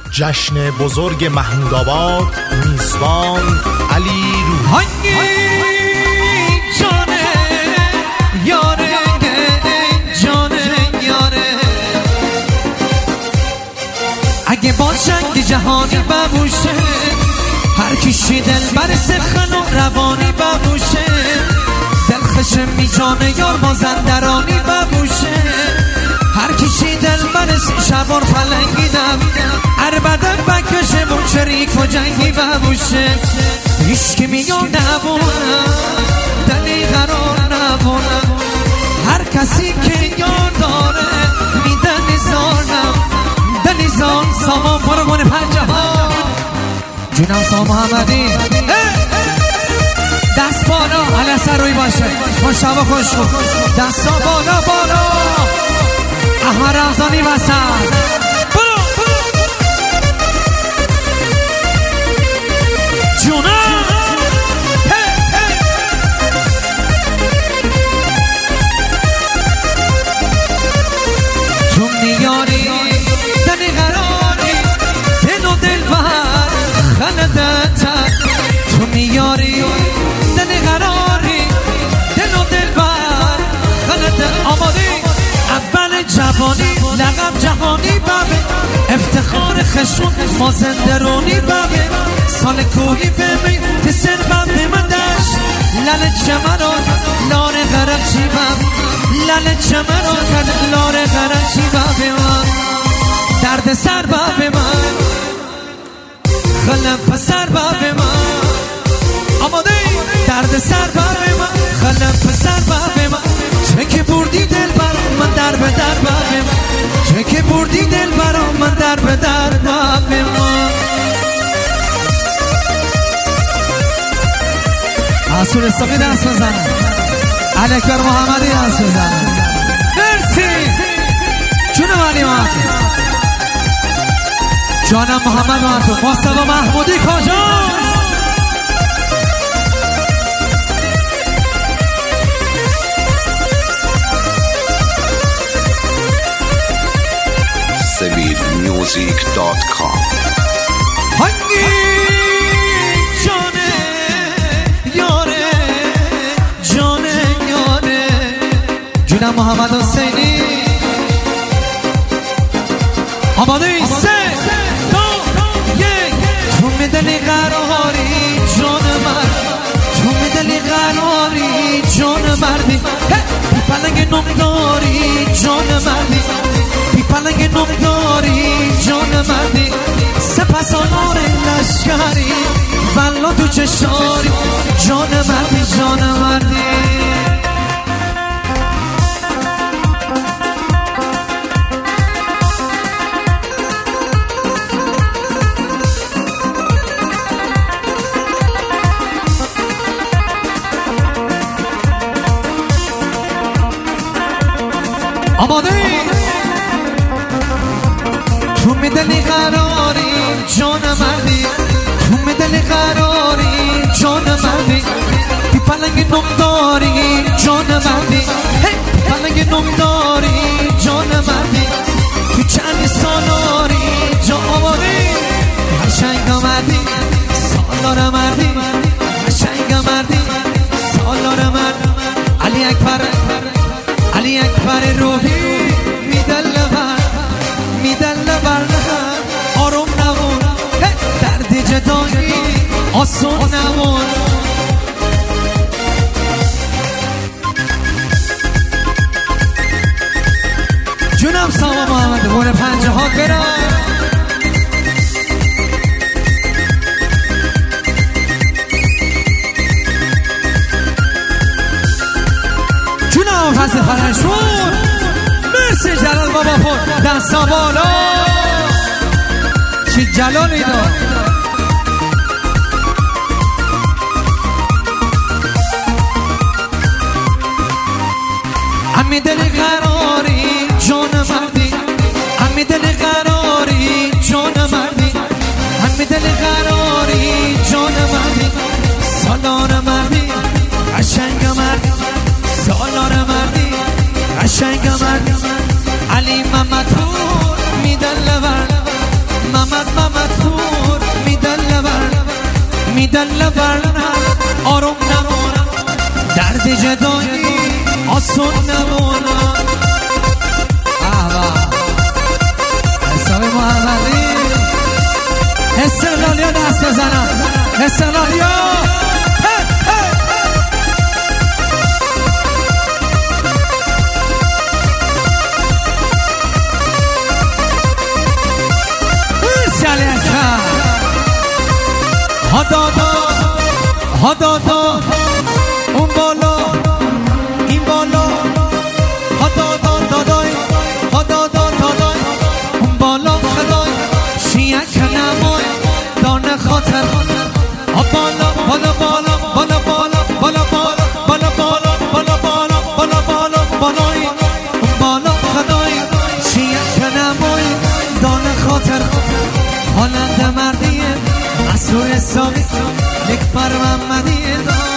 جشن بزرگ محمود آباد، میزبان علی روحانی. جانه یاره جانه یاره، اگه باشنگ جهانی ببوشه، هر کشی دل بر سخن و روانی ببوشه، دل خشم می جانه یار مازندرانی ببوشه، هر کشی دل بر شبان پلنگی نم، عربدن بکشه منچریک و جنگی ببوشه، هیچکی میگه نبونم دلی قرار نبونم، هر کسی که یار داره میده نزارم دلیزان. سامان پرگون پنجه ها جونم سام محمدی، دست بالا علی سر روی باشه، مشتبه خوش کن، دستا بالا بالا، احمد رمضانی وسط، برو جونم تو میاری دلی قراری، دل و دل بر خلدت، تو میاری دلی قراری، دل و دل بر خلدت. آمادی اول جوانی لقب جهانی بابه، افتخار خشون مازندرانی بابه، سال کوهی بمی تسر بابه من دشت، لال چمران لار غرقچی باب، لال چمران لار غرقچی بابه من، درد سر بابه من، خلم پسر بابه من. آماده درد سر بابه من، خلم پسر بابه من، چه که بردی دل برام من در به در بابه من، چه که بردی دل برام من در به در بابه من. حسون استاقی دست بزنم، علی اکبر محمدی دست بزنم، مرسی جونم علی محمدی، جانم محمد محمد، مصطفی محمودی کجاست؟ SaveedMusic.com. هنگی جانه یاره جانه یاره، جونم محمد حسینی. آماده سه دو یک، تو میدلی قراری جان من، تو میدلی قراری جان مردی، بی پلنگ نمداری جان مردی، بی پلنگ نمداری جان مردی، سپس آنار لشکری بلا تو چشاری جان مردی جان مردی. آماده تو میدلی قراری جان مردی، تو میدلی قراری جان مردی، بی پلنگ نمداری جان مردی، بی پلنگ نمداری جان مردی، تو چند سالاری جان. آماده قشنگ مردی سالار مردی، قشنگ مردی سالار مردی، علی اکبر علی اکبر روحی میدل بر آروم نمون، درد جدایی آسون نمون. جونم سامان محمد بونه پنجه ها برم. جونم فصل فرشون، مرسی جلال بابا پور، دستا بالا، چی جلالی دار. امی دل قراری جان مردی، امی دل قراری جان مردی، امی دل قراری جان مردی، سالار مردی قشنگ مردی، سالار مردی قشنگ مردی، علی محمد پور میدل بر محمد خور میدن لبر آروم نمونم درد جدایی آسون نمونم حساب محمدی استقلالیا دست بزنم استقلالیا هدادا اون بالا این بالا هدادا اون بالا خدای شیعک نمای دانه خاطر بالا بالا بالا بالا بالا بالا بالا بالا بالا بالا بالا بالا بالای اون بالا خدای شیعک نمای دانه خاطر حالنده مردیه مسئول حسابی یک پر محمدیه